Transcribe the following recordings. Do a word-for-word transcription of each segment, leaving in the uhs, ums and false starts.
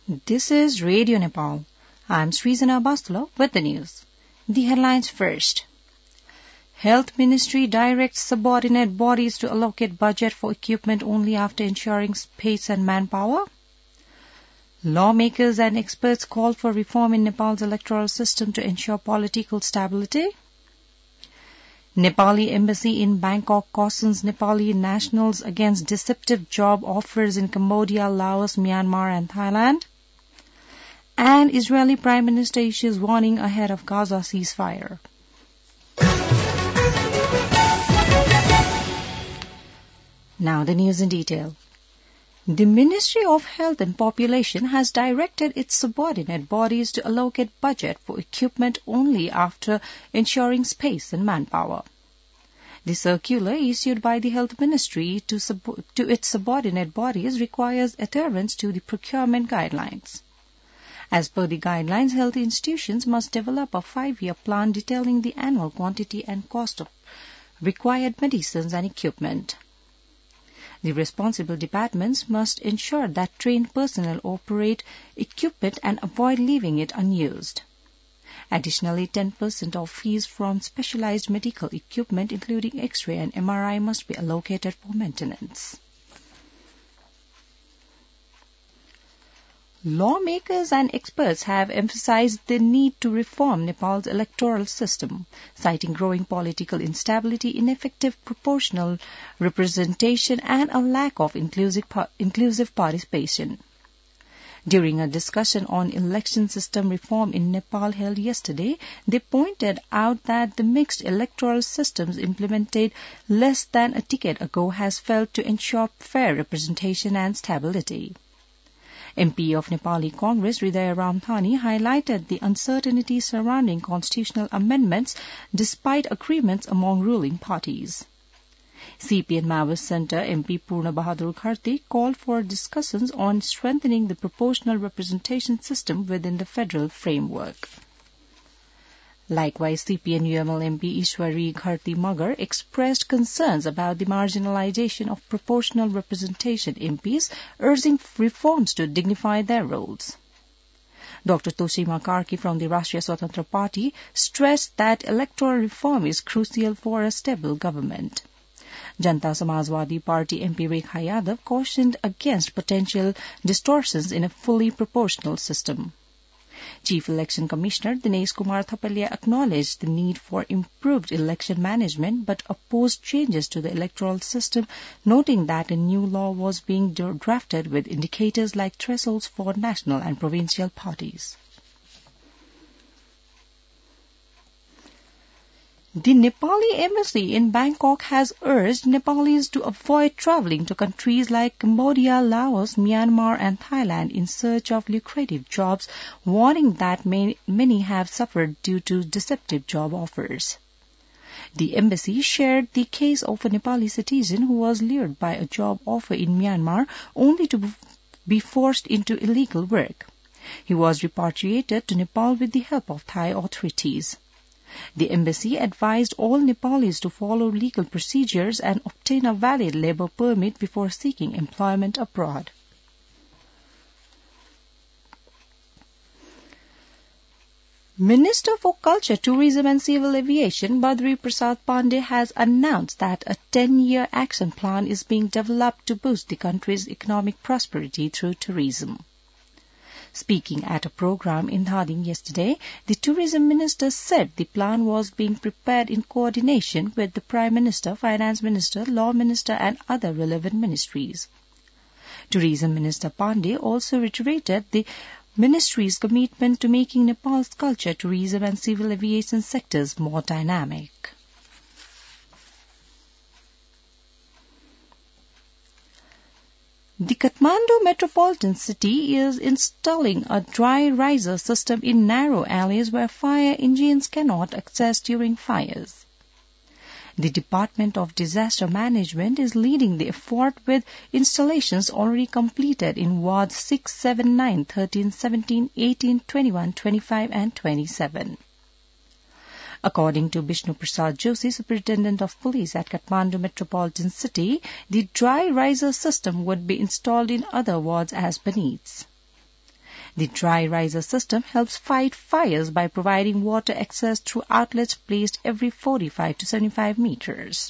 This is Radio Nepal. I'm Srizana Bastula with the news. The headlines first. Health Ministry directs subordinate bodies to allocate budget for equipment only after ensuring space and manpower. Lawmakers and experts call for reform in Nepal's electoral system to ensure political stability. Nepali embassy in Bangkok cautions Nepali nationals against deceptive job offers in Cambodia, Laos, Myanmar and Thailand. And Israeli Prime Minister issues warning ahead of Gaza ceasefire. Now the news in detail. The Ministry of Health and Population has directed its subordinate bodies to allocate budget for equipment only after ensuring space and manpower. The circular issued by the Health Ministry to, sub- to its subordinate bodies requires adherence to the procurement guidelines. As per the guidelines, health institutions must develop a five-year plan detailing the annual quantity and cost of required medicines and equipment. The responsible departments must ensure that trained personnel operate equipment and avoid leaving it unused. Additionally, ten percent of fees from specialized medical equipment, including X-ray and M R I, must be allocated for maintenance. Lawmakers and experts have emphasized the need to reform Nepal's electoral system, citing growing political instability, ineffective proportional representation, and a lack of inclusive, inclusive participation. During a discussion on election system reform in Nepal held yesterday, they pointed out that the mixed electoral systems implemented less than a decade ago has failed to ensure fair representation and stability. M P of Nepali Congress Hriday Ramthani highlighted the uncertainty surrounding constitutional amendments despite agreements among ruling parties. C P N Maoist Centre M P Purna Bahadur Kharti called for discussions on strengthening the proportional representation system within the federal framework. Likewise, C P N U M L M P Ishwari Kharti Magar expressed concerns about the marginalization of proportional representation M Ps, urging reforms to dignify their roles. Doctor Toshima Karki from the Rashtriya Swatantra Party stressed that electoral reform is crucial for a stable government. Janta Samajwadi Party M P Rekha Yadav cautioned against potential distortions in a fully proportional system. Chief Election Commissioner Dinesh Kumar Thapalia acknowledged the need for improved election management but opposed changes to the electoral system, noting that a new law was being drafted with indicators like thresholds for national and provincial parties. The Nepali embassy in Bangkok has urged Nepalis to avoid travelling to countries like Cambodia, Laos, Myanmar and Thailand in search of lucrative jobs, warning that many, many have suffered due to deceptive job offers. The embassy shared the case of a Nepali citizen who was lured by a job offer in Myanmar only to be forced into illegal work. He was repatriated to Nepal with the help of Thai authorities. The embassy advised all Nepalis to follow legal procedures and obtain a valid labour permit before seeking employment abroad. Minister for Culture, Tourism and Civil Aviation Badri Prasad Pandey has announced that a ten-year action plan is being developed to boost the country's economic prosperity through tourism. Speaking at a program in Dhading yesterday, the Tourism Minister said the plan was being prepared in coordination with the Prime Minister, Finance Minister, Law Minister and other relevant ministries. Tourism Minister Pandey also reiterated the Ministry's commitment to making Nepal's culture, tourism and civil aviation sectors more dynamic. The Kathmandu metropolitan city is installing a dry riser system in narrow alleys where fire engines cannot access during fires. The Department of Disaster Management is leading the effort with installations already completed in wards six, seven, nine, thirteen, seventeen, eighteen, twenty-one, twenty-five and twenty-seven. According to Bishnu Prasad Joshi, Superintendent of Police at Kathmandu Metropolitan City, the dry riser system would be installed in other wards as beneath. The dry riser system helps fight fires by providing water access through outlets placed every forty-five to seventy-five meters.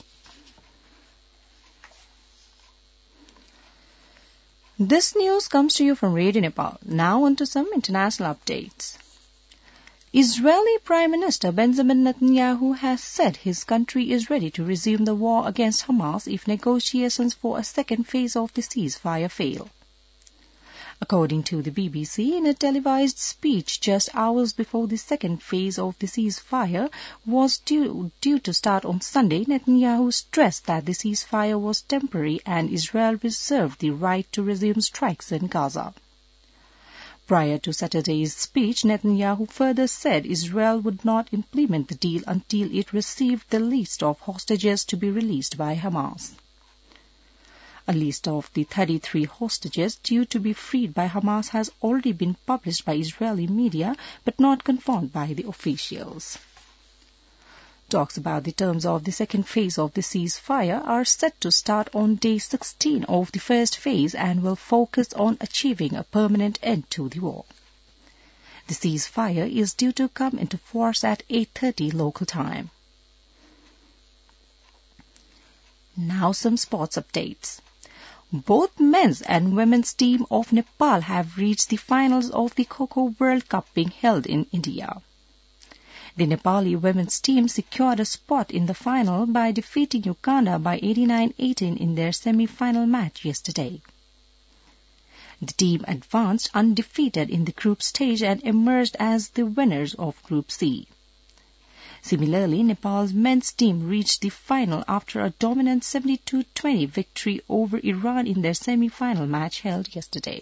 This news comes to you from Radio Nepal. Now on to some international updates. Israeli Prime Minister Benjamin Netanyahu has said his country is ready to resume the war against Hamas if negotiations for a second phase of the ceasefire fail. According to the B B C, in a televised speech just hours before the second phase of the ceasefire was due, due to start on Sunday, Netanyahu stressed that the ceasefire was temporary and Israel reserved the right to resume strikes in Gaza. Prior to Saturday's speech, Netanyahu further said Israel would not implement the deal until it received the list of hostages to be released by Hamas. A list of the thirty-three hostages due to be freed by Hamas has already been published by Israeli media, but not confirmed by the officials. Talks about the terms of the second phase of the ceasefire are set to start on day sixteen of the first phase and will focus on achieving a permanent end to the war. The ceasefire is due to come into force at eight thirty local time. Now some sports updates. Both men's and women's team of Nepal have reached the finals of the Kho-Kho World Cup being held in India. The Nepali women's team secured a spot in the final by defeating Uganda by eighty-nine eighteen in their semi-final match yesterday. The team advanced undefeated in the group stage and emerged as the winners of Group C. Similarly, Nepal's men's team reached the final after a dominant seventy-two twenty victory over Iran in their semi-final match held yesterday.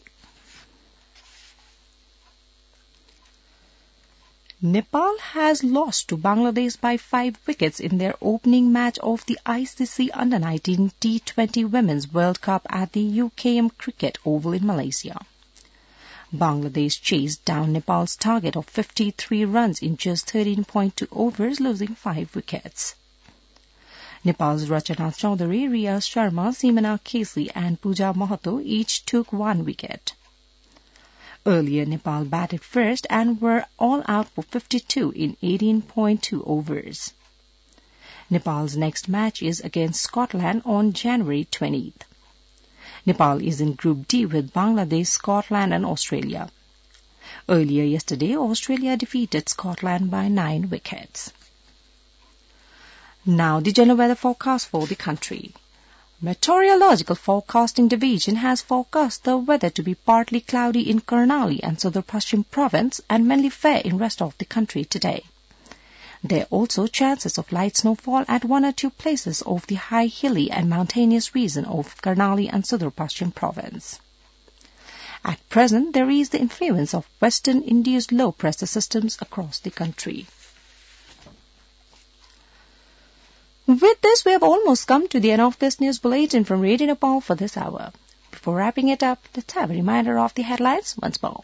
Nepal has lost to Bangladesh by five wickets in their opening match of the I C C under nineteen T twenty Women's World Cup at the U K M Cricket Oval in Malaysia. Bangladesh chased down Nepal's target of fifty-three runs in just thirteen point two overs, losing five wickets. Nepal's Rachana Chaudhary, Riya Sharma, Simana Kesi and Pooja Mahato each took one wicket. Earlier, Nepal batted first and were all out for fifty-two in eighteen point two overs. Nepal's next match is against Scotland on January twentieth. Nepal is in Group D with Bangladesh, Scotland and Australia. Earlier yesterday, Australia defeated Scotland by nine wickets. Now the general weather forecast for the country. Meteorological Forecasting Division has forecast the weather to be partly cloudy in Karnali and Southern Paschim Province and mainly fair in rest of the country today. There are also chances of light snowfall at one or two places of the high hilly and mountainous region of Karnali and Southern Paschim Province. At present, there is the influence of western-induced low-pressure systems across the country. With this, we have almost come to the end of this news bulletin from Radio Nepal for this hour. Before wrapping it up, let's have a reminder of the headlines once more.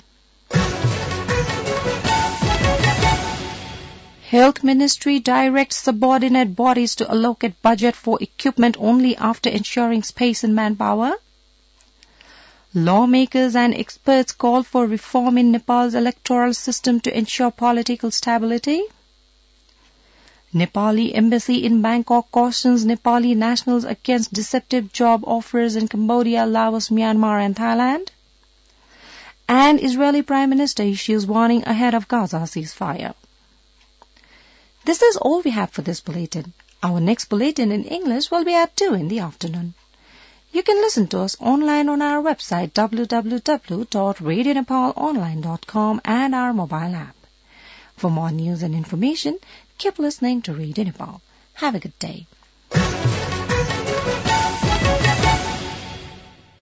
Health Ministry directs subordinate bodies to allocate budget for equipment only after ensuring space and manpower. Lawmakers and experts call for reform in Nepal's electoral system to ensure political stability. Nepali Embassy in Bangkok cautions Nepali nationals against deceptive job offers in Cambodia, Laos, Myanmar and Thailand. And Israeli Prime Minister issues warning ahead of Gaza ceasefire. This is all we have for this bulletin. Our next bulletin in English will be at two in the afternoon. You can listen to us online on our website w w w dot radio nepal online dot com and our mobile app. For more news and information, keep listening to Radio Nepal. Have a good day.